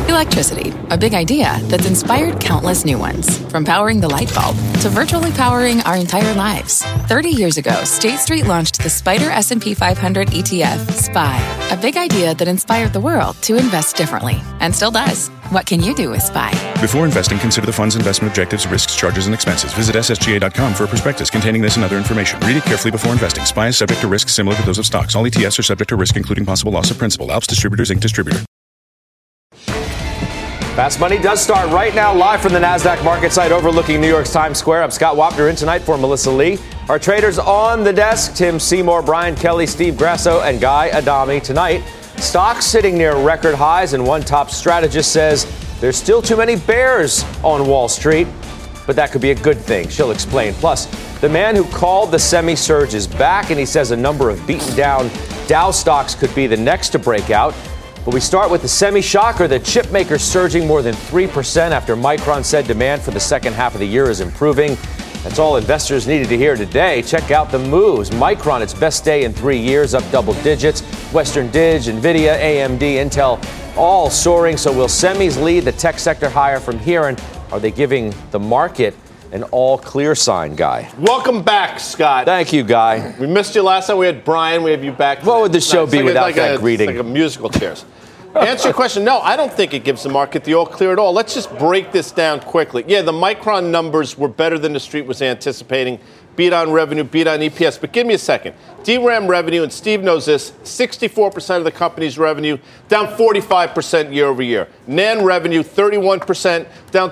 Electricity, a big idea that's inspired countless new ones. From powering the light bulb to virtually powering our entire lives. 30 years ago, State Street launched the SPDR S&P 500 ETF, SPY. A big idea that inspired the world to invest differently. And still does. What can you do with SPY? Before investing, consider the fund's investment objectives, risks, charges, and expenses. Visit ssga.com for a prospectus containing this and other information. Read it carefully before investing. SPY is subject to risks similar to those of stocks. All ETFs are subject to risk, including possible loss of principal. Alps Distributors, Inc. Distributor. Fast Money does start right now, live from the NASDAQ market site overlooking New York's Times Square. I'm Scott Wapner in tonight for Melissa Lee. Our traders on the desk, Tim Seymour, Brian Kelly, Steve Grasso, and Guy Adami. Tonight, stocks sitting near record highs, and one top strategist says there's still too many bears on Wall Street, but that could be a good thing. She'll explain. Plus, the man who called the semi-surge is back, and he says a number of beaten down Dow stocks could be the next to break out. But we start with the semi-shocker, the chip maker surging more than 3% after Micron said demand for the second half of the year is improving. That's all investors needed to hear today. Check out the moves. Micron, its best day in 3 years, up double digits. Western Dig, NVIDIA, AMD, Intel, all soaring. So will semis lead the tech sector higher from here? And are they giving the market an all-clear sign, Guy? Welcome back, Scott. Thank you, Guy. We missed you last time. We had Brian. We have you back. What would the show be without that greeting? It's like a musical chairs. Answer your question. No, I don't think it gives the market the all clear at all. Let's just break this down quickly. Yeah, the Micron numbers were better than the street was anticipating. Beat on revenue, beat on EPS. But give me a second. DRAM revenue, and Steve knows this, 64% of the company's revenue, down 45% year over year. NAND revenue, 31%, down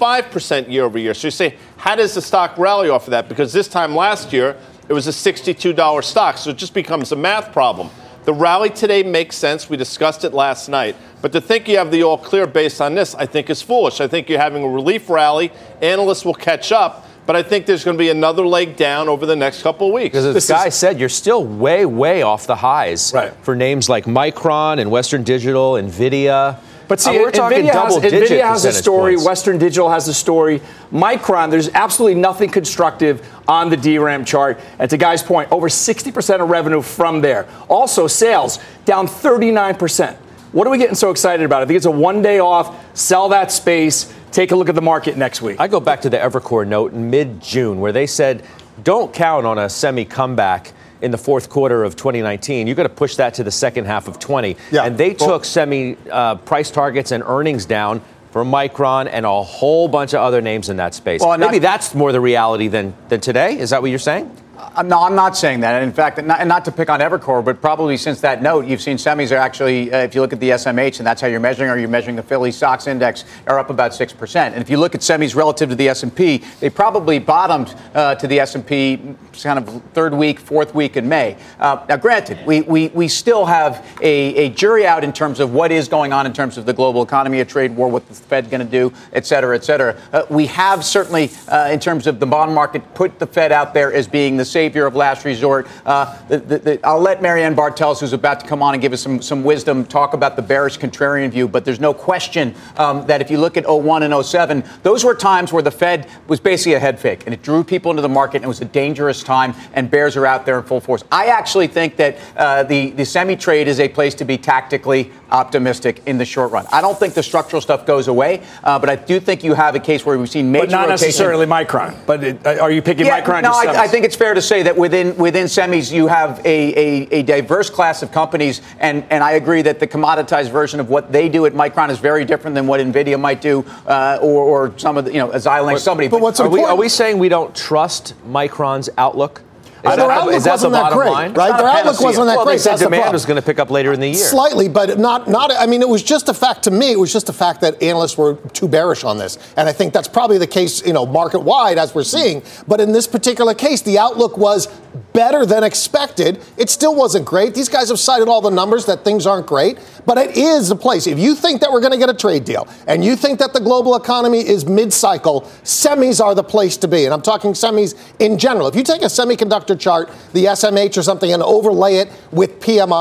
25% year over year. So you say, how does the stock rally off of that? Because this time last year, it was a $62 stock. So it just becomes a math problem. The rally today makes sense. We discussed it last night. But to think you have the all clear based on this, I think is foolish. I think you're having a relief rally. Analysts will catch up. But I think there's going to be another leg down over the next couple of weeks. Because as Guy said, you're still way, way off the highs for names like Micron and Western Digital, NVIDIA. But see, we're talking NVIDIA has a story. Points. Western Digital has a story. Micron, there's absolutely nothing constructive on the DRAM chart. And to Guy's point, over 60% of revenue from there. Also, sales down 39%. What are we getting so excited about? I think it's a one day off. Sell that space. Take a look at the market next week. I go back to the Evercore note in mid-June where they said, don't count on a semi comeback in the fourth quarter of 2019. You've got to push that to the second half of 20. Yeah. And they took semi price targets and earnings down for Micron and a whole bunch of other names in that space. Well, maybe that's more the reality than today. Is that what you're saying? No, I'm not saying that. In fact, not to pick on Evercore, but probably since that note, you've seen semis are actually, if you look at the SMH, and that's how you're measuring, or you're measuring the Philly Stocks Index, are up about 6%. And if you look at semis relative to the S&P, they probably bottomed to the S&P kind of third week, fourth week in May. Now, granted, we still have a jury out in terms of what is going on in terms of the global economy, a trade war, what the Fed going to do, et cetera, et cetera. We have certainly, in terms of the bond market, put the Fed out there as being the savior of last resort. I'll let Marianne Bartels, who's about to come on and give us some wisdom, talk about the bearish contrarian view. But there's no question that if you look at 01 and 07, those were times where the Fed was basically a head fake, and it drew people into the market, and it was a dangerous time, and bears are out there in full force. I actually think that the semi-trade is a place to be tactically optimistic in the short run. I don't think the structural stuff goes away, but I do think you have a case where we've seen major But not rotation. necessarily Micron. But are you picking Micron? No, I think it's fair to say that within semis you have a diverse class of companies, and I agree that the commoditized version of what they do at Micron is very different than what NVIDIA might do, or some of the, Xilinx, somebody. But what's are we saying we don't trust Micron's outlook? Their outlook wasn't that great, right? Their outlook wasn't that great. They said demand was going to pick up later in the year. Slightly, but not. I mean, it was just a fact to me. It was just a fact that analysts were too bearish on this, and I think that's probably the case, market wide as we're seeing. But in this particular case, the outlook was better than expected. It still wasn't great. These guys have cited all the numbers that things aren't great, but it is a place. If you think that we're going to get a trade deal, and you think that the global economy is mid-cycle, semis are the place to be. And I'm talking semis in general. If you take a semiconductor chart, the SMH or something, and overlay it with PMI,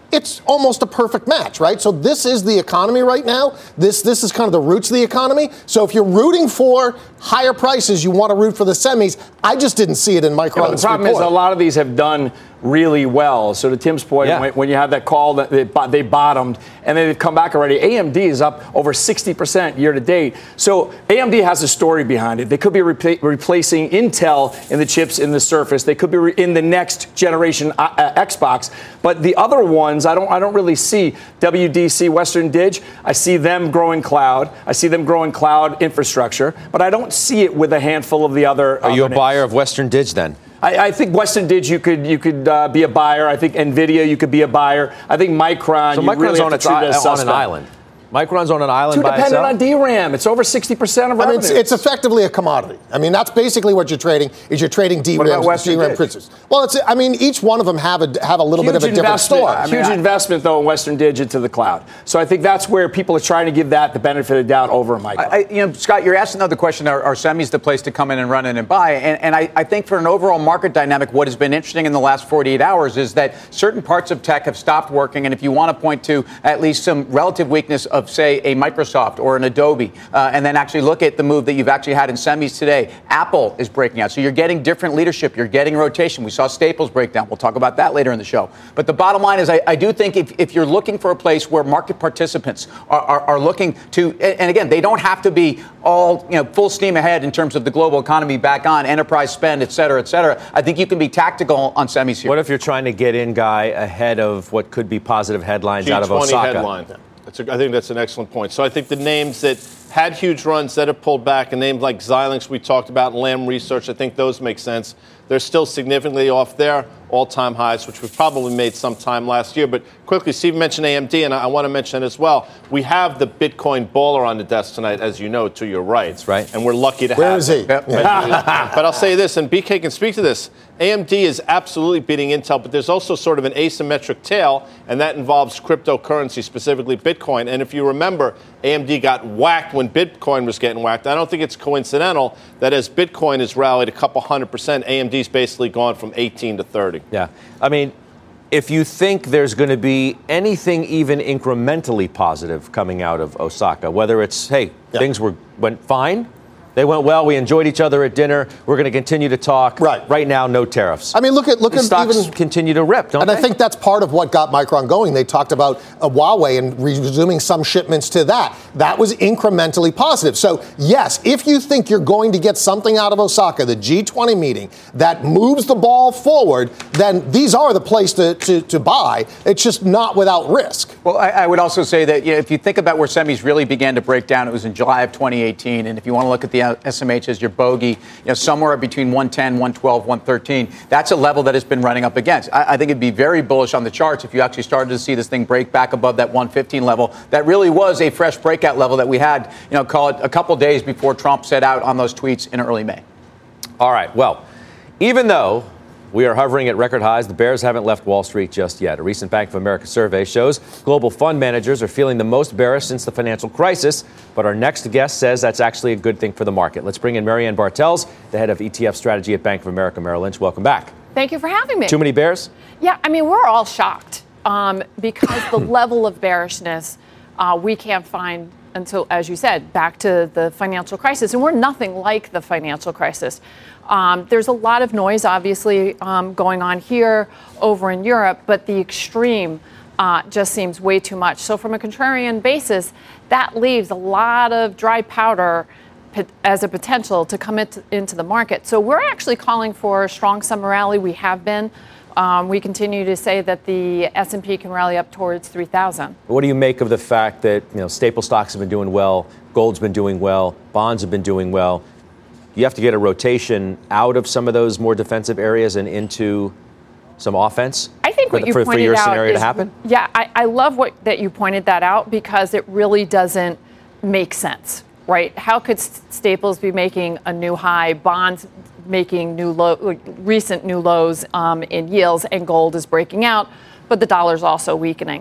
it's almost a perfect match, right? So this is the economy right now. This is kind of the roots of the economy. So if you're rooting for higher prices, you want to root for the semis. I just didn't see it in Micron's The problem is a lot of these have done really well. So to Tim's point, when you have that call that they bottomed and then they've come back already, AMD is up over 60% year to date. So AMD has a story behind it. They could be replacing Intel in the chips in the Surface. They could be in the next generation Xbox. But the other ones, I don't really see. WDC, Western Dig, I see them growing cloud. I see them growing cloud infrastructure. But I don't see it with a handful of the other. Are you a buyer of Western Dig then? I think Western Dig, you could be a buyer. I think Nvidia, you could be a buyer. I think Micron. So Micron's on an island. Micron's on an island by itself. Too dependent on DRAM. It's over 60% of revenue. It's effectively a commodity. I mean, that's basically what you're trading. Is you're trading DRAM principles. Well, each one of them have a little bit of a different story. Huge investment though in Western Dig into the cloud. So I think that's where people are trying to give that the benefit of the doubt over Micron. Scott, you're asking another question: Are semis the place to come in and run in and buy? And I think for an overall market dynamic, what has been interesting in the last 48 hours is that certain parts of tech have stopped working. And if you want to point to at least some relative weakness of, say, a Microsoft or an Adobe, and then actually look at the move that you've actually had in semis today. Apple is breaking out. So you're getting different leadership. You're getting rotation. We saw Staples break down. We'll talk about that later in the show. But the bottom line is I do think if you're looking for a place where market participants are looking to, and again, they don't have to be all full steam ahead in terms of the global economy back on, enterprise spend, et cetera, et cetera. I think you can be tactical on semis here. What if you're trying to get in, Guy, ahead of what could be positive headlines out of Osaka? Headline. I think that's an excellent point. So I think the names that had huge runs that have pulled back, and names like Xilinx we talked about, Lam Research, I think those make sense. They're still significantly off their all-time highs, which we probably made sometime last year. But quickly, Steve mentioned AMD, and I want to mention it as well. We have the Bitcoin baller on the desk tonight, as you know, to your right. That's right. And we're lucky to have him. Where is he? But I'll say this, and BK can speak to this. AMD is absolutely beating Intel, but there's also sort of an asymmetric tail, and that involves cryptocurrency, specifically Bitcoin. And if you remember, AMD got whacked when Bitcoin was getting whacked. I don't think it's coincidental that as Bitcoin has rallied a couple 100%, AMD's basically gone from 18 to 30. Yeah. I mean, if you think there's going to be anything even incrementally positive coming out of Osaka, whether it's, things went fine, they went well, we enjoyed each other at dinner, we're going to continue to talk. Right now, no tariffs. I mean, look at stocks even continue to rip, don't and they? I think that's part of what got Micron going. They talked about Huawei and resuming some shipments to that. That was incrementally positive. So, yes, if you think you're going to get something out of Osaka, the G20 meeting, that moves the ball forward, then these are the place to buy. It's just not without risk. Well, I would also say that if you think about where semis really began to break down, it was in July of 2018. And if you want to look at the SMH as your bogey, somewhere between 110, 112, 113, that's a level that has been running up against. I think it'd be very bullish on the charts if you actually started to see this thing break back above that 115 level. That really was a fresh breakout level that we had, call it a couple days before Trump set out on those tweets in early May. All right. Well, even though we are hovering at record highs, the bears haven't left Wall Street just yet. A recent Bank of America survey shows global fund managers are feeling the most bearish since the financial crisis. But our next guest says that's actually a good thing for the market. Let's bring in Marianne Bartels, the head of ETF strategy at Bank of America Merrill Lynch. Welcome back. Thank you for having me. Too many bears? Yeah, I mean, we're all shocked because the level of bearishness we can't find until, as you said, back to the financial crisis. And we're nothing like the financial crisis. There's a lot of noise, obviously, going on here, over in Europe, but the extreme just seems way too much. So from a contrarian basis, that leaves a lot of dry powder as a potential to come into the market. So we're actually calling for a strong summer rally. We have been. We continue to say that the S&P can rally up towards 3,000. What do you make of the fact that staple stocks have been doing well, gold's been doing well, bonds have been doing well? You have to get a rotation out of some of those more defensive areas and into some offense? I think what you pointed out for your scenario to happen? Yeah, I love that you pointed that out because it really doesn't make sense, right? How could Staples be making a new high, bonds making recent new lows in yields, and gold is breaking out, but the dollar's also weakening?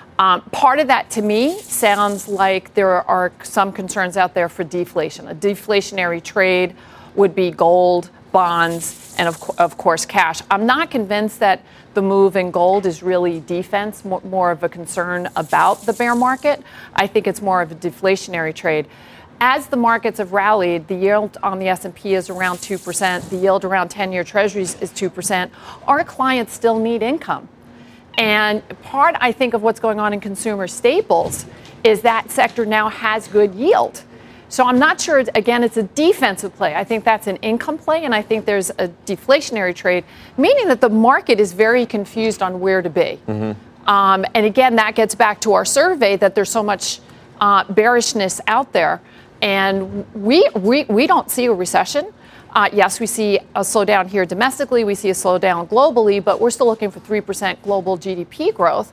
Part of that, to me, sounds like there are some concerns out there for deflation. A deflationary trade would be gold bonds, and of course cash. I'm not convinced that the move in gold is really defense, more of a concern about the bear market. I think it's more of a deflationary trade. As the markets have rallied, the yield on the S&P is around 2%. The yield around 10-year treasuries is 2%. Our clients still need income. And part, I think, of what's going on in consumer staples is that sector now has good yield. So I'm not sure, again, it's a defensive play. I think that's an income play, and I think there's a deflationary trade, meaning that the market is very confused on where to be. And again, that gets back to our survey that there's so much bearishness out there. And we don't see a recession. Yes, we see a slowdown here domestically. We see a slowdown globally, but we're still looking for 3% global GDP growth.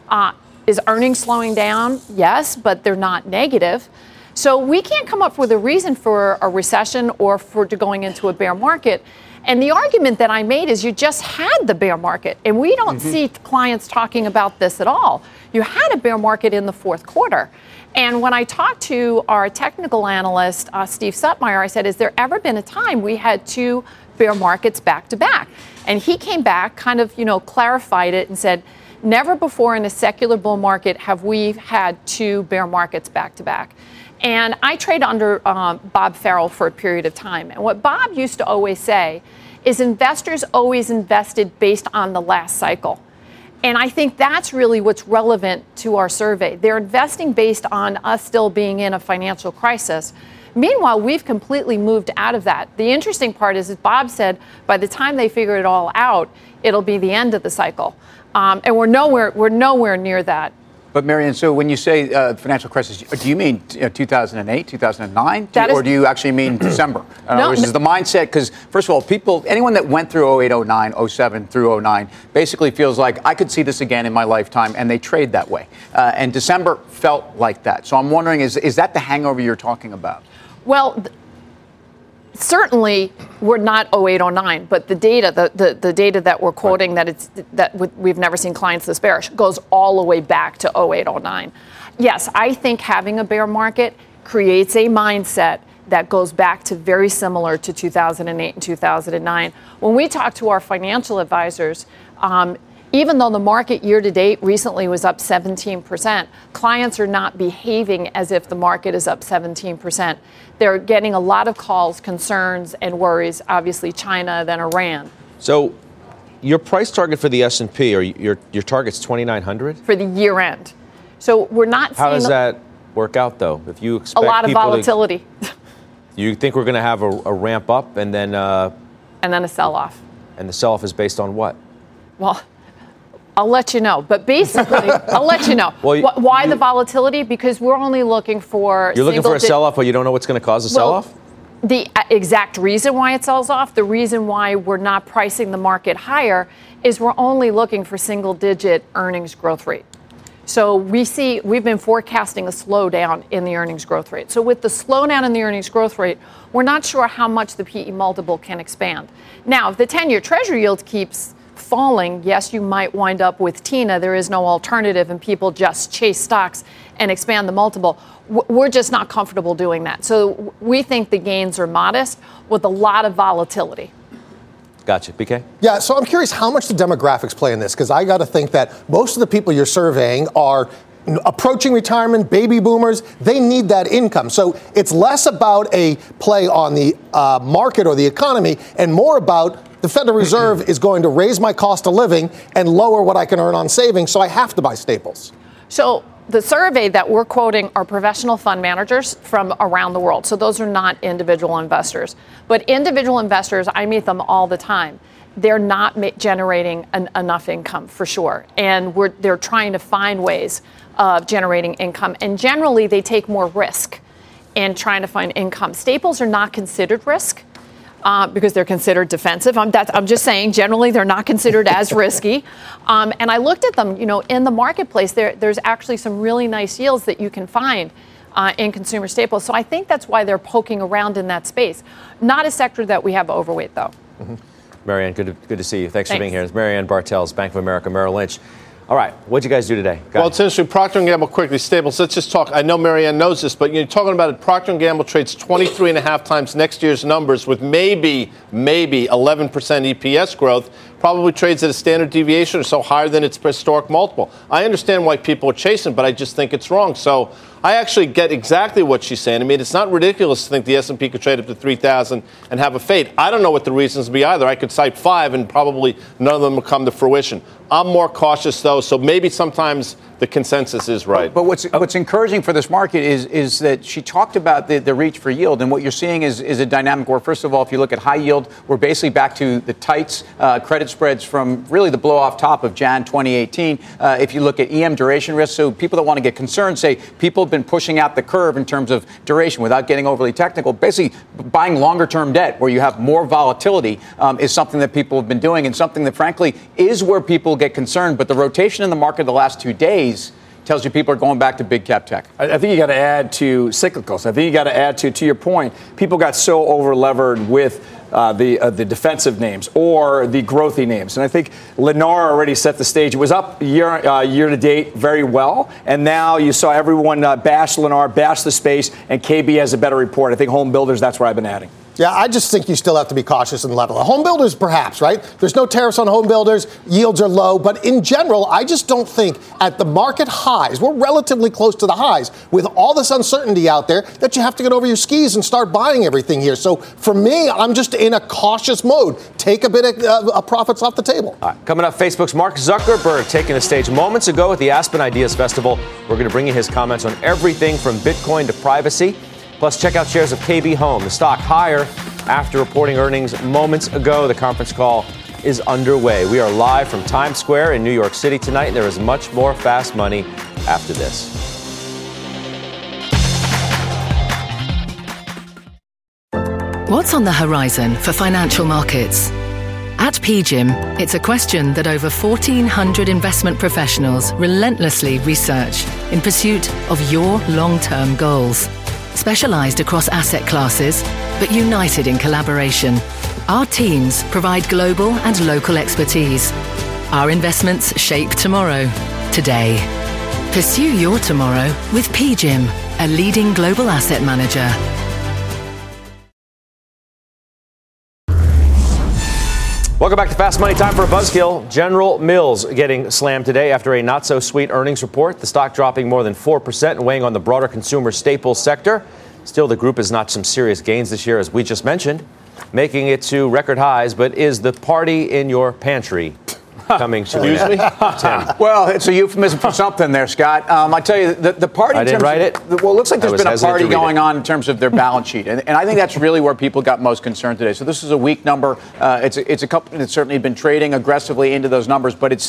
Is earnings slowing down? Yes, but they're not negative. So we can't come up with a reason for a recession or for going into a bear market. And the argument that I made is you just had the bear market, and we don't see clients talking about this at all. You had a bear market in the fourth quarter. And when I talked to our technical analyst, Steve Sutmeyer, I said, has there ever been a time we had two bear markets back to back? And he came back, kind of, clarified it and said, never before in a secular bull market have we had two bear markets back to back. And I traded under Bob Farrell for a period of time. And what Bob used to always say is investors always invested based on the last cycle. And I think that's really what's relevant to our survey. They're investing based on us still being in a financial crisis. Meanwhile, we've completely moved out of that. The interesting part is, as Bob said, by the time they figure it all out, it'll be the end of the cycle. And we're nowhere near that. But, Marianne, so when you say financial crisis, do you mean 2008, 2009? Or do you actually mean December? Is the mindset, because, first of all, anyone that went through 08, 09, 07 through 09 basically feels like I could see this again in my lifetime, and they trade that way. And December felt like that. So I'm wondering, is that the hangover you're talking about? Well, certainly we're not 08, 09, but the data, the data that we're quoting, we've never seen clients this bearish, goes all the way back to 08, 09. Yes, I think having a bear market creates a mindset that goes back to very similar to 2008 and 2009. When we talk to our financial advisors, even though the market year to date recently was up 17%, clients are not behaving as if the market is up 17%. They're getting a lot of calls, concerns, and worries, obviously China, then Iran. So your price target for the S&P, or your target's 2,900? For the year end. So we're not seeing... How does that work out, though? If you expect a lot of volatility. You think we're going to have a ramp up and then... and then a sell-off. And the sell-off is based on what? Well... I'll let you know. But basically, I'll let you know. Why the volatility? Because we're only looking for... You're looking for a sell-off, but you don't know what's going to cause a sell-off? The exact reason why it sells off, the reason why we're not pricing the market higher, is we're only looking for single-digit earnings growth rate. So we've been forecasting a slowdown in the earnings growth rate. So with the slowdown in the earnings growth rate, we're not sure how much the PE multiple can expand. Now, if the 10-year Treasury yield keeps falling, yes, you might wind up with TINA. There is no alternative, and people just chase stocks and expand the multiple. We're just not comfortable doing that. So we think the gains are modest with a lot of volatility. Gotcha. BK? Yeah, so I'm curious how much the demographics play in this, because I got to think that most of the people you're surveying are approaching retirement, baby boomers. They need that income. So it's less about a play on the market or the economy and more about the Federal Reserve is going to raise my cost of living and lower what I can earn on savings, so I have to buy staples. So the survey that we're quoting are professional fund managers from around the world. So those are not individual investors. But individual investors, I meet them all the time. They're not generating enough income, for sure. And they're trying to find ways of generating income. And generally, they take more risk in trying to find income. Staples are not considered risk. Because they're considered defensive. I'm just saying, generally, they're not considered as risky. And I looked at them, in the marketplace, there's actually some really nice yields that you can find in consumer staples. So I think that's why they're poking around in that space. Not a sector that we have overweight, though. Mm-hmm. Marianne, good to see you. Thanks for being here. It's Marianne Bartels, Bank of America Merrill Lynch. All right, what'd you guys do today? Well, it's interesting. Procter & Gamble quickly stables. Let's just talk. I know Marianne knows this, but you're talking about it. Procter & Gamble trades 23.5 times next year's numbers with maybe 11% EPS growth. Probably trades at a standard deviation or so higher than its historic multiple. I understand why people are chasing, but I just think it's wrong. So I actually get exactly what she's saying. I mean, it's not ridiculous to think the S&P could trade up to 3,000 and have a fade. I don't know what the reasons would be either. I could cite 5 and probably none of them will come to fruition. I'm more cautious, though, so maybe sometimes the consensus is right. But what's encouraging for this market is that she talked about the reach for yield, and what you're seeing is a dynamic where, first of all, if you look at high yield, we're basically back to the tights credit spreads from really the blow-off top of Jan 2018. If you look at EM duration risk, so people that want to get concerned say people have been pushing out the curve in terms of duration without getting overly technical. Basically, buying longer-term debt where you have more volatility is something that people have been doing and something that, frankly, is where people get concerned. But the rotation in the market the last 2 days tells you people are going back to big cap tech. I think you got to add to cyclicals. I think you got to add to your point, people got so over-levered with the defensive names or the growthy names. And I think Lennar already set the stage. It was up year to date very well. And now you saw everyone bash Lennar, bash the space, and KB has a better report. I think home builders, that's where I've been adding. Yeah, I just think you still have to be cautious and level. Home builders, perhaps, right? There's no tariffs on home builders. Yields are low. But in general, I just don't think at the market highs, we're relatively close to the highs, with all this uncertainty out there, that you have to get over your skis and start buying everything here. So for me, I'm just in a cautious mode. Take a bit of profits off the table. All right, coming up, Facebook's Mark Zuckerberg taking the stage moments ago at the Aspen Ideas Festival. We're going to bring you his comments on everything from Bitcoin to privacy. Plus, check out shares of KB Home, the stock higher after reporting earnings moments ago. The conference call is underway. We are live from Times Square in New York City tonight, and there is much more Fast Money after this. What's on the horizon for financial markets? At PGIM, it's a question that over 1,400 investment professionals relentlessly research in pursuit of your long-term goals. Specialized across asset classes, but united in collaboration, our teams provide global and local expertise. Our investments shape tomorrow, today. Pursue your tomorrow with PGIM, a leading global asset manager. Welcome back to Fast Money. Time for a buzzkill. General Mills getting slammed today after a not-so-sweet earnings report. The stock dropping more than 4% and weighing on the broader consumer staples sector. Still, the group has notched some serious gains this year, as we just mentioned, making it to record highs. But is the party in your pantry coming to an end? Tim. Well, it's a euphemism for something there, Scott. I tell you, the party... I didn't write it. Well, it looks like there's been a party going on in terms of their balance sheet. And I think that's really where people got most concerned today. So this is a weak number. It's a company that's certainly been trading aggressively into those numbers, but it's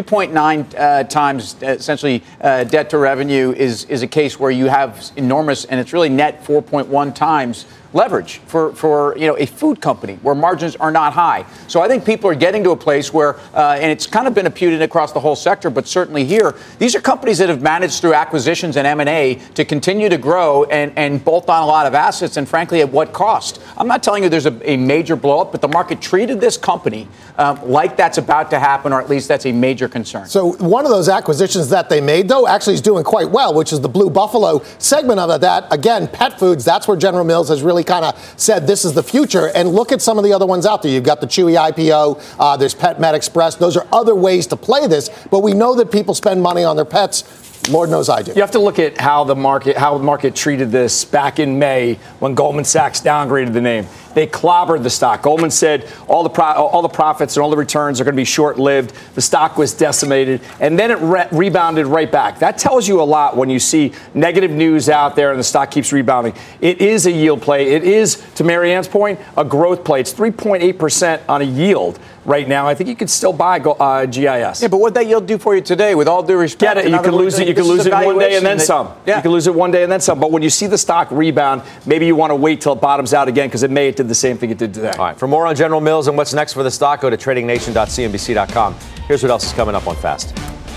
3.9 times, essentially, debt to revenue is a case where you have enormous, and it's really net 4.1 times leverage for a food company where margins are not high. So I think people are getting to a place where, and it's kind of been imputed across the whole sector, but certainly here, these are companies that have managed through acquisitions and M&A to continue to grow and bolt on a lot of assets, and frankly, at what cost? I'm not telling you there's a major blow-up, but the market treated this company like that's about to happen, or at least that's a major concern. So one of those acquisitions that they made, though, actually is doing quite well, which is the Blue Buffalo segment of that. Again, pet foods, that's where General Mills has really kind of said this is the future. And look at some of the other ones out there. You've got the Chewy IPO. There's Pet Med Express. Those are other ways to play this. But we know that people spend money on their pets. Lord knows I do. You have to look at how the market treated this back in May when Goldman Sachs downgraded the name. They clobbered the stock. Goldman said all the profits and all the returns are going to be short-lived. The stock was decimated, and then it rebounded right back. That tells you a lot when you see negative news out there and the stock keeps rebounding. It is a yield play. It is, to Marianne's point, a growth play. It's 3.8% on a yield right now. I think you could still buy GIS. Yeah, but what'd that yield do for you today? With all due respect, get it. You can lose it. You can lose it one day and then some. Yeah. You can lose it one day and then some. But when you see the stock rebound, maybe you want to wait till it bottoms out again, because it did the same thing it did today. All right. For more on General Mills and what's next for the stock, go to tradingnation.cnbc.com. Here's what else is coming up on Fast.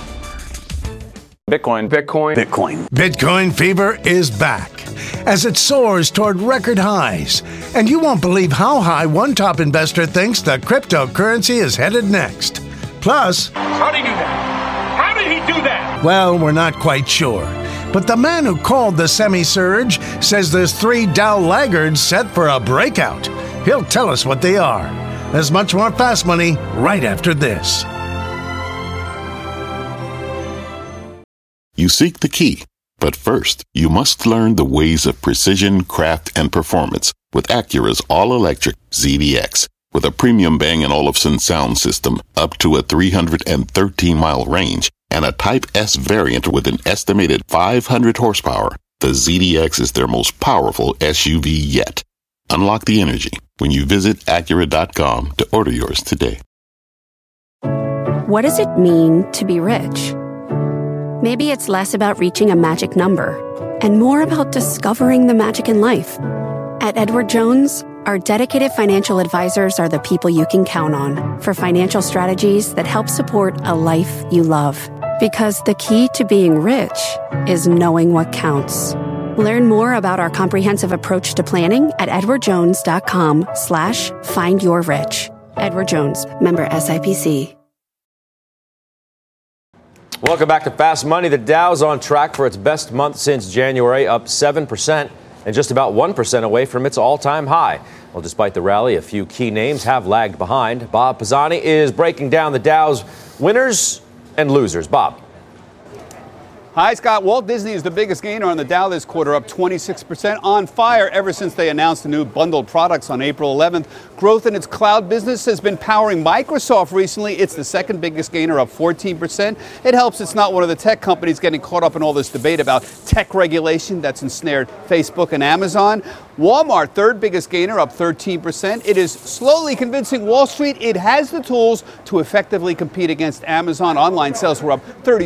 Bitcoin fever is back as it soars toward record highs. And you won't believe how high one top investor thinks the cryptocurrency is headed next. Plus, how do you do that? do that? Well, we're not quite sure. But the man who called the semi-surge says there's 3 Dow laggards set for a breakout. He'll tell us what they are. There's much more Fast Money right after this. You seek the key, but first, you must learn the ways of precision, craft, and performance with Acura's all-electric ZDX. With a premium Bang & Olufsen sound system up to a 313-mile range and a Type S variant with an estimated 500 horsepower, the ZDX is their most powerful SUV yet. Unlock the energy when you visit Acura.com to order yours today. What does it mean to be rich? Maybe it's less about reaching a magic number and more about discovering the magic in life. At Edward Jones, our dedicated financial advisors are the people you can count on for financial strategies that help support a life you love. Because the key to being rich is knowing what counts. Learn more about our comprehensive approach to planning at edwardjones.com/findyourrich. Edward Jones, member SIPC. Welcome back to Fast Money. The Dow's on track for its best month since January, up 7%. And just about 1% away from its all-time high. Well, despite the rally, a few key names have lagged behind. Bob Pisani is breaking down the Dow's winners and losers. Bob. Hi, Scott. Walt Disney is the biggest gainer on the Dow this quarter, up 26%, on fire ever since they announced the new bundled products on April 11th. Growth in its cloud business has been powering Microsoft recently. It's the second biggest gainer, up 14%. It helps it's not one of the tech companies getting caught up in all this debate about tech regulation that's ensnared Facebook and Amazon. Walmart, third biggest gainer, up 13%. It is slowly convincing Wall Street it has the tools to effectively compete against Amazon. Online sales were up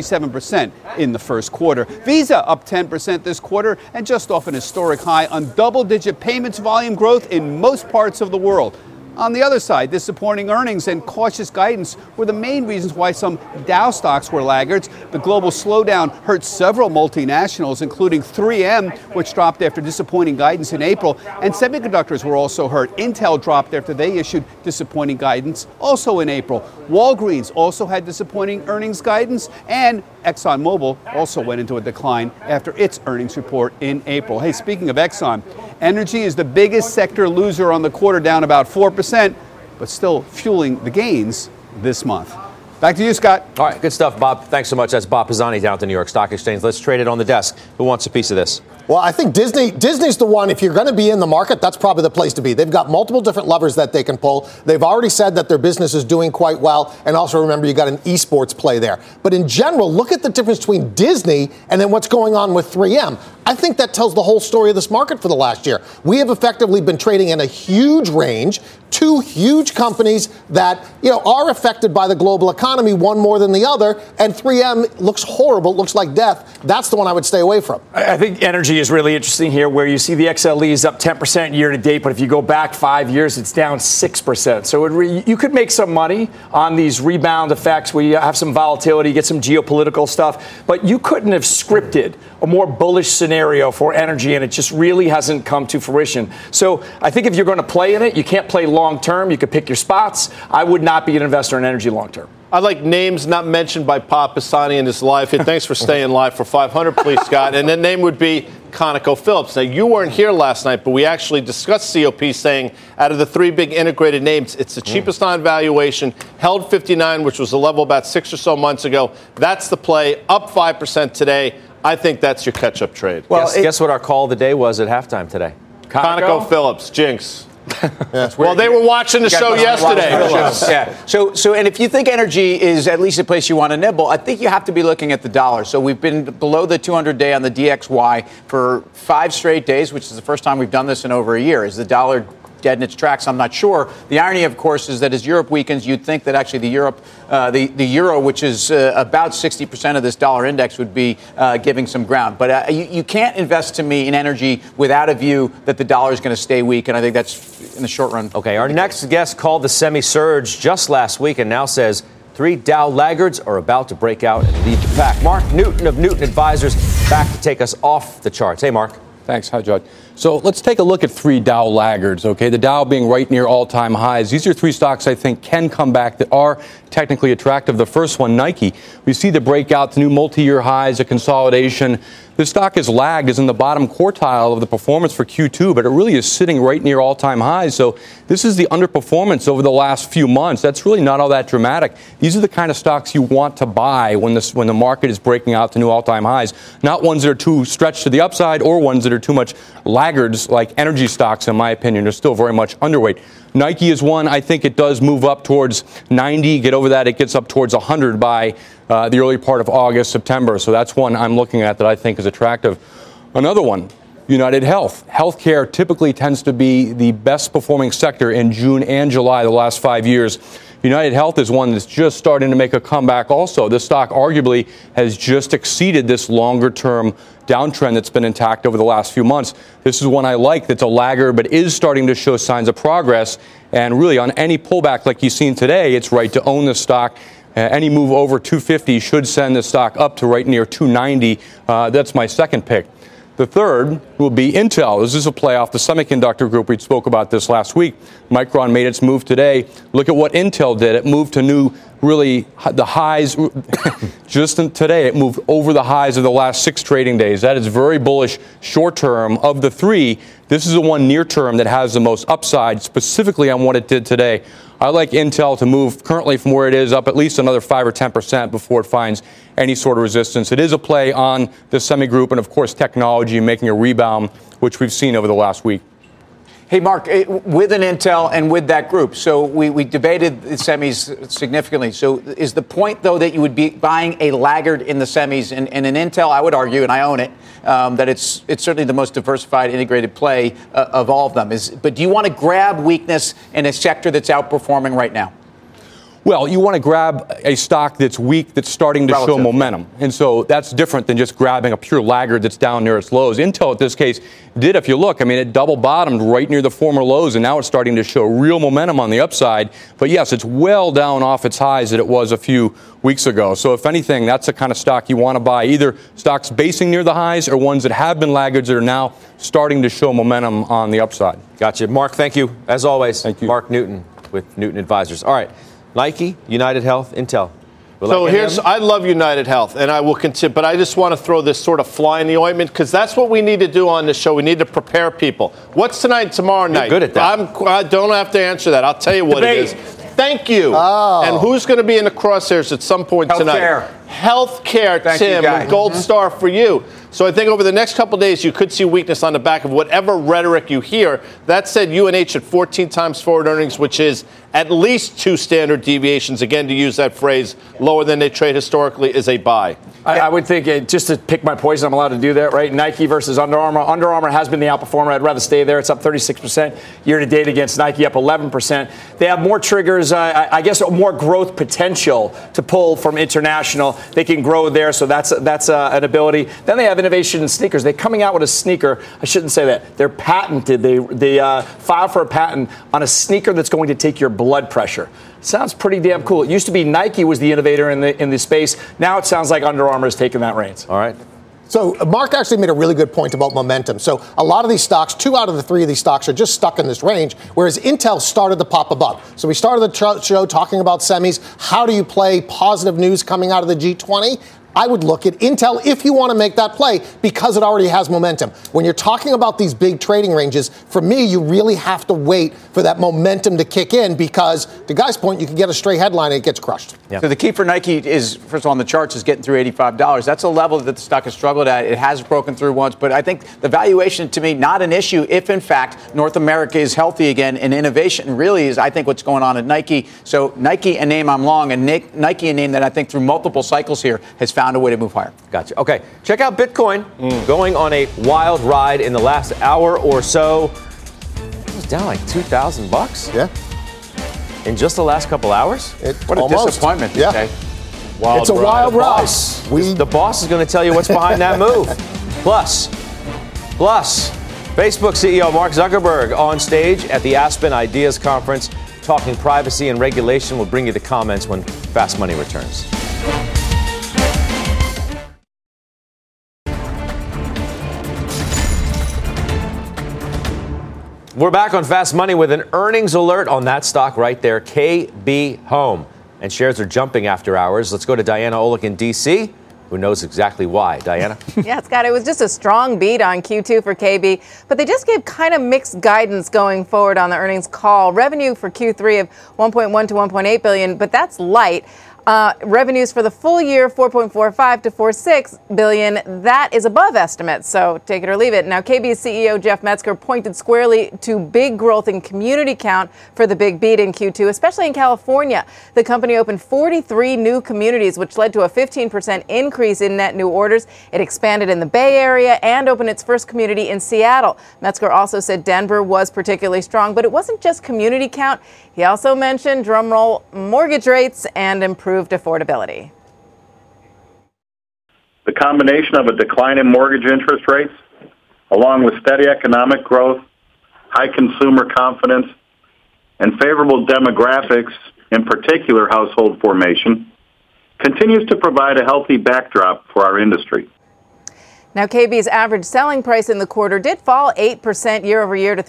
37% in the first quarter. Visa up 10% this quarter and just off an historic high on double-digit payments volume growth in most parts of the world. On the other side, disappointing earnings and cautious guidance were the main reasons why some Dow stocks were laggards. The global slowdown hurt several multinationals, including 3M, which dropped after disappointing guidance in April, and semiconductors were also hurt. Intel dropped after they issued disappointing guidance, also in April. Walgreens also had disappointing earnings guidance, and ExxonMobil also went into a decline after its earnings report in April. Hey, speaking of Exxon, energy is the biggest sector loser on the quarter, down about 4%, but still fueling the gains this month. Back to you, Scott. All right, good stuff, Bob. Thanks so much. That's Bob Pisani down at the New York Stock Exchange. Let's trade it on the desk. Who wants a piece of this? Well, I think Disney's the one. If you're going to be in the market, that's probably the place to be. They've got multiple different levers that they can pull. They've already said that their business is doing quite well. And also remember, you got an esports play there. But in general, look at the difference between Disney and then what's going on with 3M. I think that tells the whole story of this market for the last year. We have effectively been trading in a huge range, two huge companies that, are affected by the global economy, one more than the other, and 3M looks horrible, looks like death. That's the one I would stay away from. I think energy is really interesting here, where you see the XLE is up 10% year to date, but if you go back 5 years, it's down 6%. So you could make some money on these rebound effects where you have some volatility, get some geopolitical stuff, but you couldn't have scripted a more bullish scenario for energy, and it just really hasn't come to fruition. So I think if you're going to play in it, you can't play long term. You could pick your spots. I would not be an investor in energy long term. I'd like names not mentioned by Bob Pisani in his live. Hey, thanks for staying live for 500, please, Scott. And the name would be ConocoPhillips. Now, you weren't here last night, but we actually discussed COP, saying out of the three big integrated names, it's the cheapest on valuation, held 59, which was a level about 6 or so months ago. That's the play, up 5% today. I think that's your catch-up trade. Well, guess what our call of the day was at halftime today? ConocoPhillips, jinx. Well, they were watching the show yesterday. Yeah. So, and if you think energy is at least a place you want to nibble, I think you have to be looking at the dollar. So we've been below the 200-day on the DXY for 5 straight days, which is the first time we've done this in over a year. Is the dollar dead in its tracks? I'm not sure. The irony, of course, is that as Europe weakens, you'd think that actually the euro, which is about 60% of this dollar index, would be giving some ground. But you can't invest, to me, in energy without a view that the dollar is going to stay weak, and I think that's in the short run. Okay, our next guest called the semi-surge just last week and now says 3 Dow laggards are about to break out and lead the pack. Mark Newton of Newton Advisors back to take us off the charts. Hey, Mark. Thanks. Hi, Judd. So let's take a look at three Dow laggards, okay? The Dow being right near all-time highs. These are three stocks I think can come back that are technically attractive. The first one, Nike. We see the breakout, the new multi-year highs, a consolidation. The stock is lagged, is in the bottom quartile of the performance for Q2, but it really is sitting right near all-time highs. So this is the underperformance over the last few months. That's really not all that dramatic. These are the kind of stocks you want to buy when the market is breaking out to new all-time highs, not ones that are too stretched to the upside or ones that are too much laggards like energy stocks, in my opinion. They're still very much underweight. Nike is one. I think it does move up towards 90. Get over that. It gets up towards 100 by the early part of August, September. So that's one I'm looking at that I think is attractive. Another one, United Health. Healthcare typically tends to be the best performing sector in June and July the last 5 years. United Health is one that's just starting to make a comeback also. This stock arguably has just exceeded this longer-term downtrend that's been intact over the last few months. This is one I like that's a lagger but is starting to show signs of progress. And really on any pullback like you've seen today, it's right to own this stock. Any move over 250 should send the stock up to right near 290. That's my second pick. The third will be Intel. This is a play off the semiconductor group. We spoke about this last week. Micron made its move today. Look at what Intel did. It moved to new, really, the highs. Just today, it moved over the highs of the last 6 trading days. That is very bullish short term. Of the three, this is the one near term that has the most upside, specifically on what it did today. I like Intel to move currently from where it is up at least another 5 or 10% before it finds any sort of resistance. It is a play on the semi group and, of course, technology making a rebound, which we've seen over the last week. Hey, Mark, with an Intel and with that group, so we debated the semis significantly. So is the point, though, that you would be buying a laggard in the semis? And in Intel, I would argue, and I own it, that it's certainly the most diversified integrated play of all of them. But do you want to grab weakness in a sector that's outperforming right now? Well, you want to grab a stock that's weak, that's starting to show momentum. And so that's different than just grabbing a pure laggard that's down near its lows. Intel, in this case, did, if you look, I mean, it double bottomed right near the former lows, and now it's starting to show real momentum on the upside. But yes, it's well down off its highs that it was a few weeks ago. So if anything, that's the kind of stock you want to buy, either stocks basing near the highs or ones that have been laggards that are now starting to show momentum on the upside. Gotcha. Mark, thank you. As always, thank you. Mark Newton with Newton Advisors. All right. Nike, United Health, Intel. So I love United Health, and I will continue, but I just want to throw this sort of fly in the ointment because that's what we need to do on this show. We need to prepare people. What's tonight and tomorrow night? You're good at that. I don't have to answer that. I'll tell you what it is. Thank you. Oh. And who's going to be in the crosshairs at some point tonight? Healthcare, Tim, and gold star for you. So I think over the next couple of days, you could see weakness on the back of whatever rhetoric you hear. That said, UNH at 14 times forward earnings, which is at least 2 standard deviations. Again, to use that phrase, lower than they trade historically is a buy. I would think, just to pick my poison, I'm allowed to do that, right? Nike versus Under Armour. Under Armour has been the outperformer. I'd rather stay there. It's up 36% year-to-date against Nike, up 11%. They have more triggers, I guess, more growth potential to pull from international. They can grow there, so that's an ability. Then they have innovation in sneakers. They're coming out with a sneaker. I shouldn't say that. They're patented. They filed for a patent on a sneaker that's going to take your blood pressure. Sounds pretty damn cool. It used to be Nike was the innovator in the space. Now it sounds like Under Armour is taking that reins. All right. So Mark actually made a really good point about momentum. So a lot of these stocks, 2 out of the 3 of these stocks are just stuck in this range, whereas Intel started to pop above. So we started the show talking about semis. How do you play positive news coming out of the G20? I would look at Intel if you want to make that play because it already has momentum. When you're talking about these big trading ranges, for me, you really have to wait for that momentum to kick in because, to Guy's point, you can get a straight headline and it gets crushed. Yeah. So the key for Nike is, first of all, on the charts, is getting through $85. That's a level that the stock has struggled at. It has broken through once, but I think the valuation, to me, not an issue if, in fact, North America is healthy again, and innovation really is, I think, what's going on at Nike. So Nike, a name I'm long, and Nike, a name that I think through multiple cycles here has found a way to move higher. Gotcha. Okay. Check out Bitcoin going on a wild ride in the last hour or so. It was down like $2,000. Yeah. In just the last couple hours? What a disappointment. Yeah. Okay. It's a wild ride. The boss is going to tell you what's behind that move. Plus, Facebook CEO Mark Zuckerberg on stage at the Aspen Ideas Conference talking privacy and regulation. We'll bring you the comments when Fast Money returns. We're back on Fast Money with an earnings alert on that stock right there, KB Home. And shares are jumping after hours. Let's go to Diana Olick in D.C., who knows exactly why. Diana? Yeah, Scott, it was just a strong beat on Q2 for KB, but they just gave kind of mixed guidance going forward on the earnings call. Revenue for Q3 of $1.1 to $1.8 billion, but that's light. Revenues for the full year, $4.45 to $4.6 billion. That is above estimates, so take it or leave it. Now, KB's CEO Jeff Metzger pointed squarely to big growth in community count for the big beat in Q2, especially in California. The company opened 43 new communities, which led to a 15% increase in net new orders. It expanded in the Bay Area and opened its first community in Seattle. Metzger also said Denver was particularly strong, but it wasn't just community count. He also mentioned, drumroll, mortgage rates and improved affordability. The combination of a decline in mortgage interest rates, along with steady economic growth, high consumer confidence, and favorable demographics, in particular household formation, continues to provide a healthy backdrop for our industry. Now, KB's average selling price in the quarter did fall 8% year over year to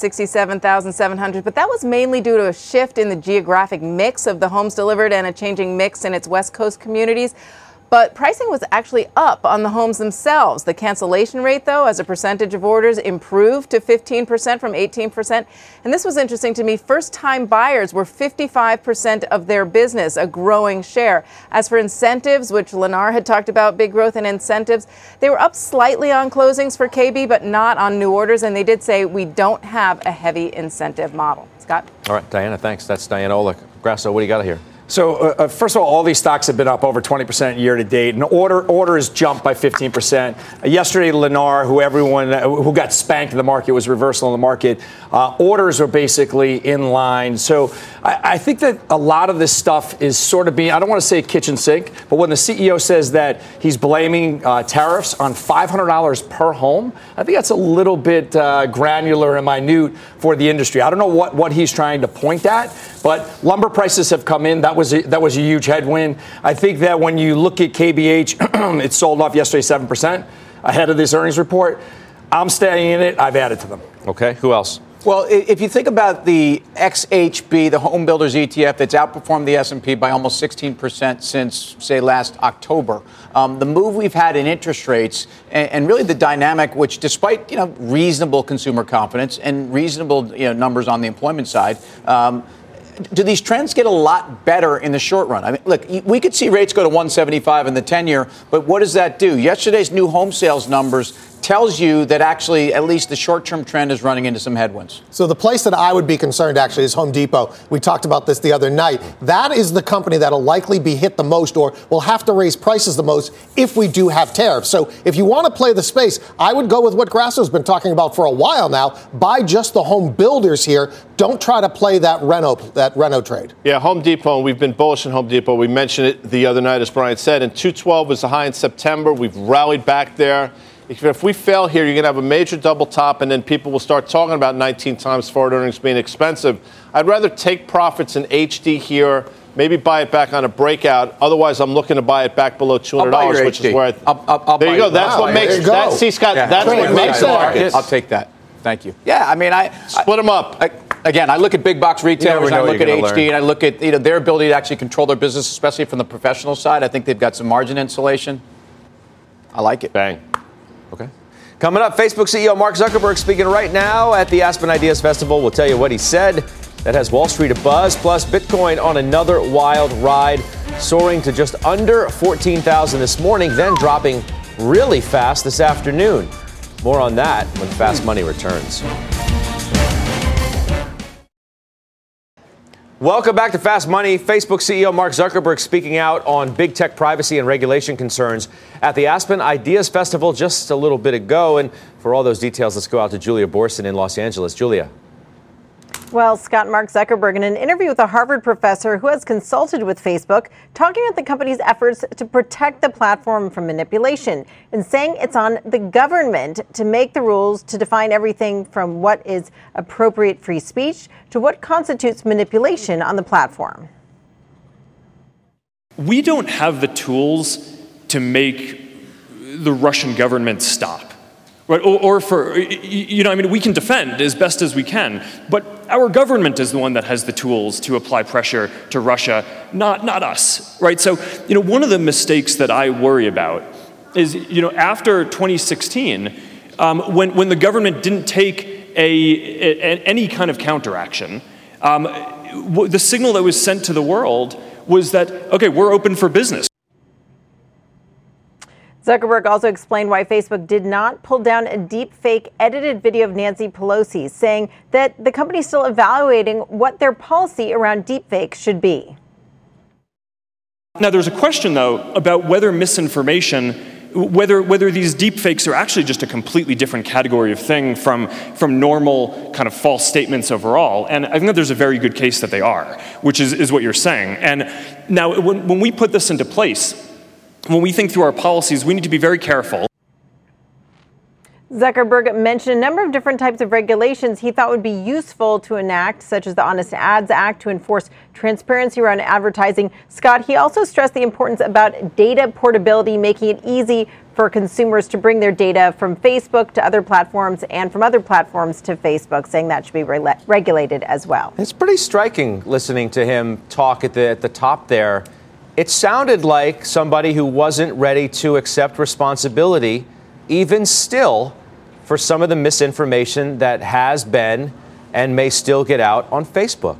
$367,700, but that was mainly due to a shift in the geographic mix of the homes delivered and a changing mix in its West Coast communities. But pricing was actually up on the homes themselves. The cancellation rate, though, as a percentage of orders, improved to 15% from 18%. And this was interesting to me. First-time buyers were 55% of their business, a growing share. As for incentives, which Lennar had talked about, big growth in incentives, they were up slightly on closings for KB, but not on new orders. And they did say we don't have a heavy incentive model. Scott? All right, Diana, thanks. That's Diana Olick. Grasso, what do you got here? So, first of all these stocks have been up over 20% year to date, and orders jumped by 15%. Yesterday, Lennar, who got spanked in the market, was reversal in the market. Orders are basically in line. So, I think that a lot of this stuff is sort of being, I don't want to say kitchen sink, but when the CEO says that he's blaming tariffs on $500 per home, I think that's a little bit granular and minute for the industry. I don't know what he's trying to point at, but lumber prices have come in. That was a huge headwind. I think that when you look at KBH, it sold off yesterday 7% ahead of this earnings report. I'm staying in it. I've added to them. Okay. Who else? Well, if you think about the XHB, the home builders ETF, that's outperformed the S&P by almost 16% since, say, last October. The move we've had in interest rates and really the dynamic, which despite, reasonable consumer confidence and reasonable, numbers on the employment side, do these trends get a lot better in the short run? I mean, look, we could see rates go to 175 in the 10-year, but what does that do? Yesterday's new home sales numbers tells you that actually at least the short-term trend is running into some headwinds. So the place that I would be concerned actually is Home Depot. We talked about this the other night. That is the company that'll likely be hit the most or will have to raise prices the most if we do have tariffs. So if you want to play the space, I would go with what Grasso's been talking about for a while now. Buy just the home builders here. Don't try to play that Reno trade. Yeah, Home Depot, we've been bullish in Home Depot. We mentioned it the other night, as Brian said, and 212 was the high in September. We've rallied back there. If we fail here, you're going to have a major double top, and then people will start talking about 19 times forward earnings being expensive. I'd rather take profits in HD here, maybe buy it back on a breakout. Otherwise, I'm looking to buy it back below $200, which is where there you go. That's what makes that. See, Scott, that's what makes the market. I'll take that. Thank you. Yeah, I mean, I split them up. Again, I look at big box retailers, I look at HD, and I look at their ability to actually control their business, especially from the professional side. I think they've got some margin insulation. I like it. Bang. Okay. Coming up, Facebook CEO Mark Zuckerberg speaking right now at the Aspen Ideas Festival. We'll tell you what he said. That has Wall Street abuzz, plus Bitcoin on another wild ride, soaring to just under 14,000 this morning, then dropping really fast this afternoon. More on that when Fast Money returns. Welcome back to Fast Money. Facebook CEO Mark Zuckerberg speaking out on big tech privacy and regulation concerns at the Aspen Ideas Festival just a little bit ago. And for all those details, let's go out to Julia Borson in Los Angeles. Julia. Well, Scott, Mark Zuckerberg, in an interview with a Harvard professor who has consulted with Facebook, talking about the company's efforts to protect the platform from manipulation and saying it's on the government to make the rules to define everything from what is appropriate free speech to what constitutes manipulation on the platform. We don't have the tools to make the Russian government stop. Right? Or for, we can defend as best as we can, but our government is the one that has the tools to apply pressure to Russia, not us, right? So, one of the mistakes that I worry about is, after 2016, when the government didn't take any kind of counteraction, the signal that was sent to the world was that, okay, we're open for business. Zuckerberg also explained why Facebook did not pull down a deep fake edited video of Nancy Pelosi, saying that the company is still evaluating what their policy around deepfake should be. Now, there's a question, though, about whether misinformation, whether these deepfakes are actually just a completely different category of thing from normal kind of false statements overall. And I think that there's a very good case that they are, which is what you're saying. And now, when we put this into place, when we think through our policies, we need to be very careful. Zuckerberg mentioned a number of different types of regulations he thought would be useful to enact, such as the Honest Ads Act to enforce transparency around advertising. Scott, he also stressed the importance about data portability, making it easy for consumers to bring their data from Facebook to other platforms and from other platforms to Facebook, saying that should be regulated as well. It's pretty striking listening to him talk at the top there. It sounded like somebody who wasn't ready to accept responsibility, even still, for some of the misinformation that has been and may still get out on Facebook.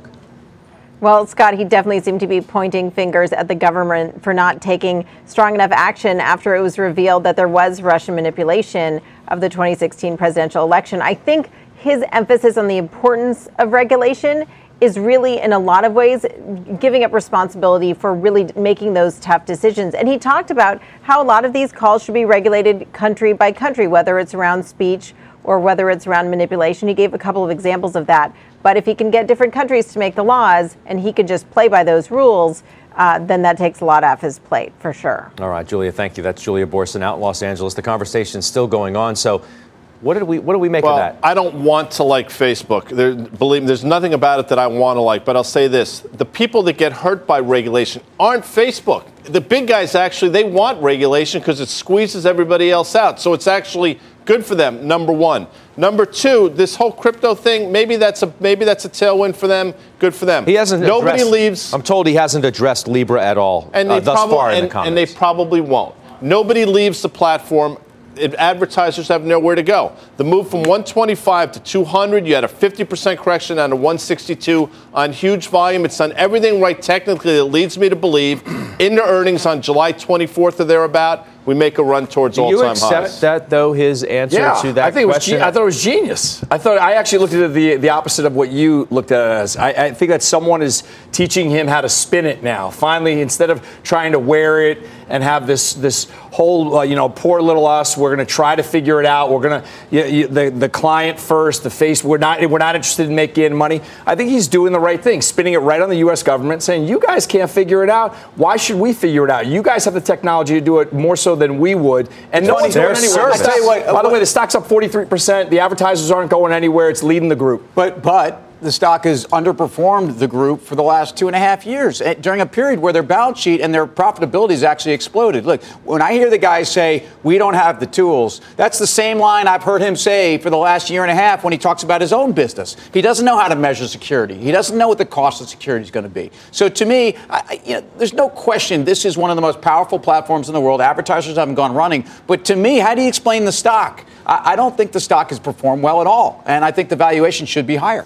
Well, Scott, he definitely seemed to be pointing fingers at the government for not taking strong enough action after it was revealed that there was Russian manipulation of the 2016 presidential election. I think his emphasis on the importance of regulation is really, in a lot of ways, giving up responsibility for really making those tough decisions. And he talked about how a lot of these calls should be regulated country by country, whether it's around speech or whether it's around manipulation. He gave a couple of examples of that. But if he can get different countries to make the laws and he can just play by those rules, then that takes a lot off his plate, for sure. All right, Julia, thank you. That's Julia Borson out in Los Angeles. The conversation's still going on. So what do we make of that? I don't want to like Facebook. Believe me, there's nothing about it that I want to like. But I'll say this. The people that get hurt by regulation aren't Facebook. The big guys, actually, they want regulation because it squeezes everybody else out. So it's actually good for them, number one. Number two, this whole crypto thing, maybe that's a tailwind for them. Good for them. He hasn't Nobody leaves. I'm told he hasn't addressed Libra at all and they thus far in the comments. And they probably won't. Nobody leaves the platform. Advertisers have nowhere to go. The move from 125 to 200, you had a 50% correction down to 162 on huge volume. It's done everything right technically that leads me to believe into earnings on July 24th or thereabout, we make a run towards all-time highs. Do you accept that, though, his answer to that question? I thought it was genius. I actually looked at it the opposite of what you looked at it as. I think that someone is teaching him how to spin it now. Finally, instead of trying to wear it and have this whole, poor little us, we're going to try to figure it out. We're going to, the client first, the face, we're not interested in making money. I think he's doing the right thing, spinning it right on the U.S. government, saying, you guys can't figure it out. Why should we figure it out? You guys have the technology to do it more so than we would. And no one's going anywhere. I tell you what, by the way, the stock's up 43%. The advertisers aren't going anywhere. It's leading the group. But the stock has underperformed the group for the last 2.5 years during a period where their balance sheet and their profitability has actually exploded. Look, when I hear the guys say, we don't have the tools, that's the same line I've heard him say for the last 1.5 years when he talks about his own business. He doesn't know how to measure security. He doesn't know what the cost of security is going to be. So to me, there's no question this is one of the most powerful platforms in the world. Advertisers haven't gone running. But to me, how do you explain the stock? I don't think the stock has performed well at all. And I think the valuation should be higher.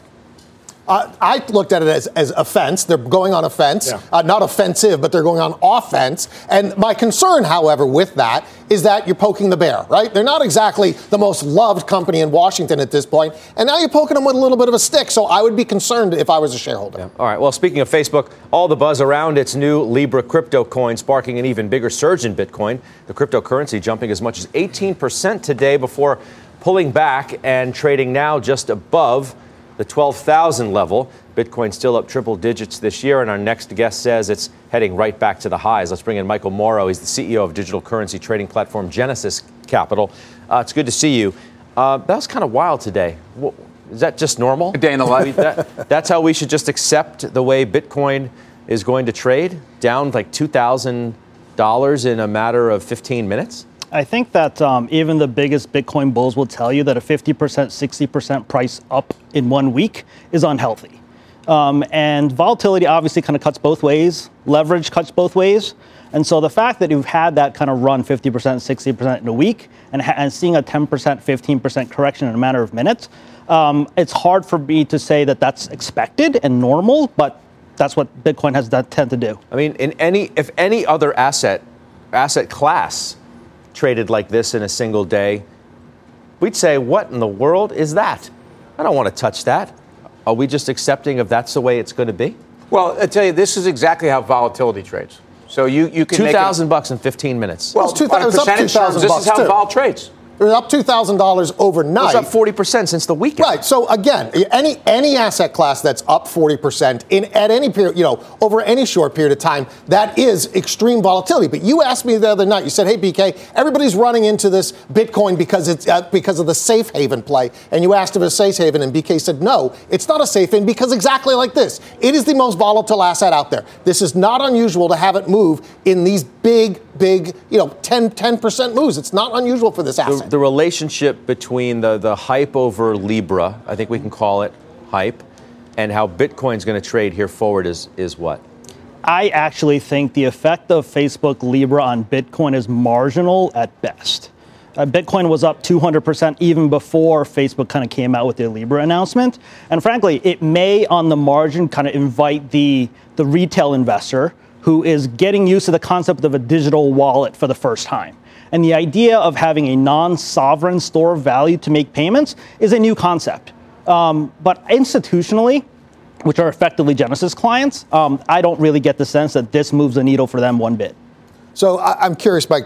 I looked at it as offense. They're going on offense, not offensive, but they're going on offense. And my concern, however, with that is that you're poking the bear, right? They're not exactly the most loved company in Washington at this point, and now you're poking them with a little bit of a stick. So I would be concerned if I was a shareholder. Yeah. All right. Well, speaking of Facebook, all the buzz around its new Libra crypto coin sparking an even bigger surge in Bitcoin. The cryptocurrency jumping as much as 18% today before pulling back and trading now just above the 12,000 level. Bitcoin still up triple digits this year, and our next guest says it's heading right back to the highs. Let's bring in Michael Morrow. He's the CEO of digital currency trading platform Genesis Capital. It's good to see you. That was kind of wild today. Is that just normal? A day in the life. That's how we should just accept the way Bitcoin is going to trade, down like $2,000 in a matter of 15 minutes? I think that even the biggest Bitcoin bulls will tell you that a 50%, 60% price up in 1 week is unhealthy. And volatility obviously kind of cuts both ways. Leverage cuts both ways. And so the fact that you've had that kind of run 50%, 60% in a week and seeing a 10%, 15% correction in a matter of minutes, it's hard for me to say that that's expected and normal, but that's what Bitcoin has tend to do. I mean, if any other asset class traded like this in a single day, we'd say, what in the world is that? I don't want to touch that. Are we just accepting if that's the way it's going to be? Well, I tell you, this is exactly how volatility trades. So you can $2,000 in 15 minutes. Well, it's $2,000. This is how vol trades. It was up $2,000 overnight. It's up 40% since the weekend. Right. So again, any asset class that's up 40% at any period, over any short period of time, that is extreme volatility. But you asked me the other night. You said, "Hey, BK, everybody's running into this Bitcoin because it's because of the safe haven play." And you asked if it's a safe haven, and BK said, "No, it's not a safe haven because exactly like this, it is the most volatile asset out there. This is not unusual to have it move in these big, 10% moves. It's not unusual for this asset." The relationship between the hype over Libra, I think we can call it hype, and how Bitcoin's going to trade here forward is what? I actually think the effect of Facebook Libra on Bitcoin is marginal at best. Bitcoin was up 200% even before Facebook kind of came out with their Libra announcement. And frankly, it may on the margin kind of invite the retail investor who is getting used to the concept of a digital wallet for the first time. And the idea of having a non-sovereign store of value to make payments is a new concept. But institutionally, which are effectively Genesis clients, I don't really get the sense that this moves the needle for them one bit. So I'm curious, Mike.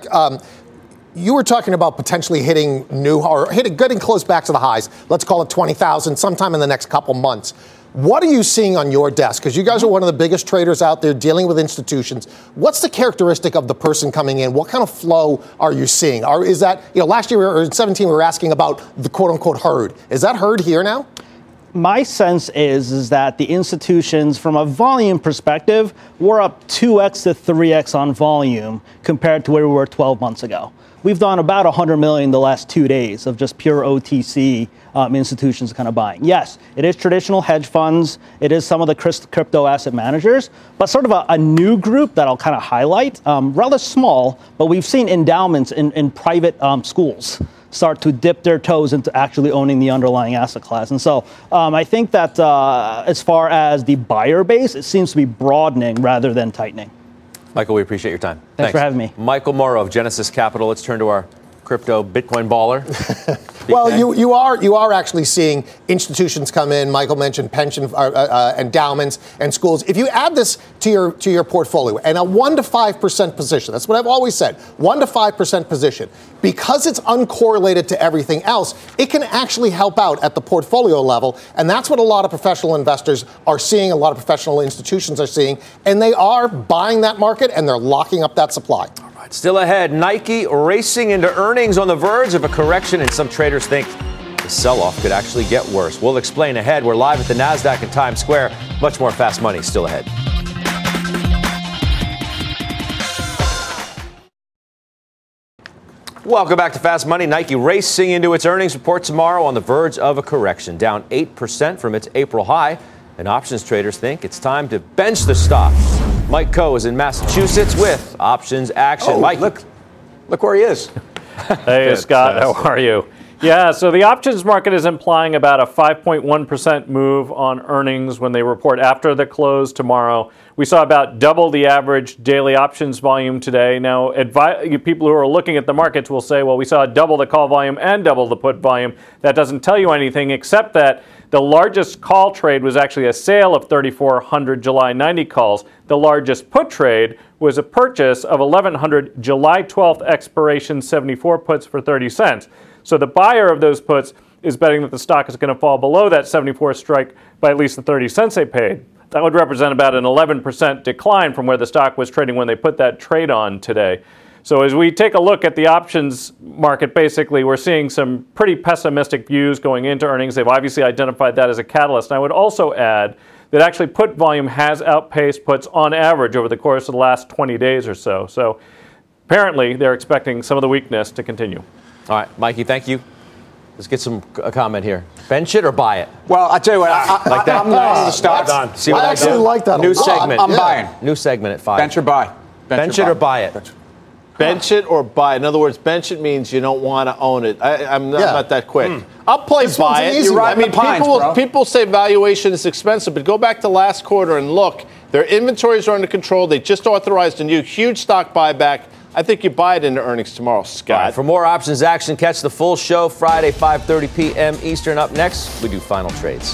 You were talking about potentially hitting getting close back to the highs. Let's call it 20,000 sometime in the next couple months. What are you seeing on your desk? Because you guys are one of the biggest traders out there dealing with institutions. What's the characteristic of the person coming in? What kind of flow are you seeing? Or is that, last year or in 17, we were asking about the quote unquote herd. Is that herd here now? My sense is that the institutions, from a volume perspective, were up 2x to 3x on volume compared to where we were 12 months ago. We've done about $100 million the last 2 days of just pure OTC institutions kind of buying. Yes, it is traditional hedge funds. It is some of the crypto asset managers, but sort of a new group that I'll kind of highlight, rather small, but we've seen endowments in private schools start to dip their toes into actually owning the underlying asset class. And so I think that as far as the buyer base, it seems to be broadening rather than tightening. Michael, we appreciate your time. Thanks for having me. Michael Morrow of Genesis Capital. Let's turn to our crypto Bitcoin baller. Well, you are actually seeing institutions come in. Michael mentioned pension endowments and schools. If you add this to your portfolio and a 1 to 5% position, that's what I've always said, 1 to 5% position, because it's uncorrelated to everything else, it can actually help out at the portfolio level. And that's what a lot of professional investors are seeing, a lot of professional institutions are seeing, and they are buying that market and they're locking up that supply. Still ahead, Nike racing into earnings on the verge of a correction, and some traders think the sell-off could actually get worse. We'll explain ahead. We're live at the NASDAQ in Times Square. Much more Fast Money still ahead. Welcome back to Fast Money. Nike racing into its earnings report tomorrow on the verge of a correction, down 8% from its April high, and options traders think it's time to bench the stock. Mike Coe is in Massachusetts with Options Action. Oh, Mike, look where he is. Hey, Scott, how are you? Yeah, so the options market is implying about a 5.1% move on earnings when they report after the close tomorrow. We saw about double the average daily options volume today. Now, people who are looking at the markets will say, well, we saw double the call volume and double the put volume. That doesn't tell you anything except that the largest call trade was actually a sale of 3,400 July 90 calls. The largest put trade was a purchase of 1,100 July 12th expiration 74 puts for 30 cents. So the buyer of those puts is betting that the stock is going to fall below that 74 strike by at least the 30 cents they paid. That would represent about an 11% decline from where the stock was trading when they put that trade on today. So as we take a look at the options market, basically, we're seeing some pretty pessimistic views going into earnings. They've obviously identified that as a catalyst. And I would also add that actually put volume has outpaced puts on average over the course of the last 20 days or so. So apparently they're expecting some of the weakness to continue. All right, Mikey, thank you. Let's get a comment here. Bench it or buy it? Well, I'll tell you what. Like that? I'm buying the stocks. See what I actually do? like that a New lot. segment. I'm buying. New segment at 5. Bench or buy. Bench it or buy it. Bench it or buy it. In other words, bench it means you don't want to own it. I'm not that quick. I'll play This buy one's an it. easy one. I mean, people say valuation is expensive, but go back to last quarter and look. Their inventories are under control. They just authorized a new huge stock buyback. I think you buy it into earnings tomorrow, Scott. Right, for more options action, catch the full show Friday, 5:30 p.m. Eastern. Up next, we do final trades.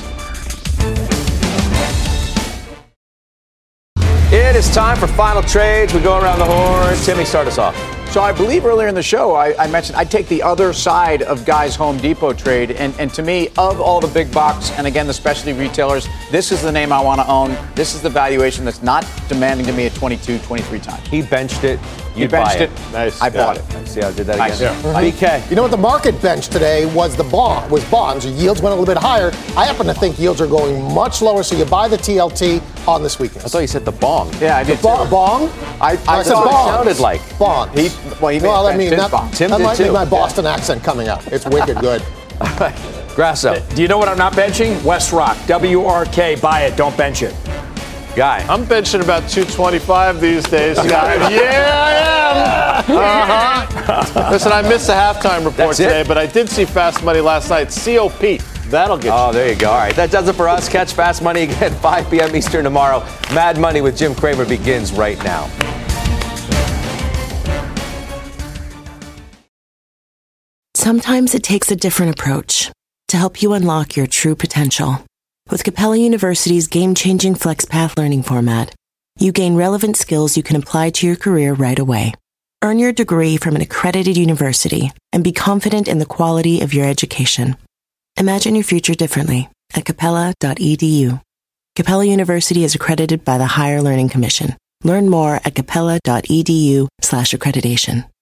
It is time for final trades. We go around the horn. Timmy, start us off. So I believe earlier in the show I mentioned I'd take the other side of Guy's Home Depot trade. And to me, of all the big box and, again, the specialty retailers, this is the name I want to own. This is the valuation that's not demanding to me at 22, 23 times. He benched it. You benched it. Nice. I bought it. See how I did that Nice. again? Yeah. BK. You know what the market bench today was bonds. Yields went a little bit higher. I happen to think yields are going much lower, so you buy the TLT on this weekend. I thought you said the bong. Yeah, I did too. Bong? I That's said what it bonds. sounded like. Bonds. Well, I mean, Tim that did might too. be my Boston accent coming out. It's wicked good. Grasso. Do you know what I'm not benching? Westrock. WRK. Buy it. Don't bench it. Guy. I'm benching about 225 these days, Scott. Yeah, I am. Listen, I missed the halftime report today, but I did see Fast Money last night. COP. That'll get you. Oh, there you go. All right, that does it for us. Catch Fast Money again 5 p.m. Eastern tomorrow. Mad Money with Jim Cramer begins right now. Sometimes it takes a different approach to help you unlock your true potential. With Capella University's game-changing FlexPath learning format, you gain relevant skills you can apply to your career right away. Earn your degree from an accredited university and be confident in the quality of your education. Imagine your future differently at capella.edu. Capella University is accredited by the Higher Learning Commission. Learn more at capella.edu/accreditation.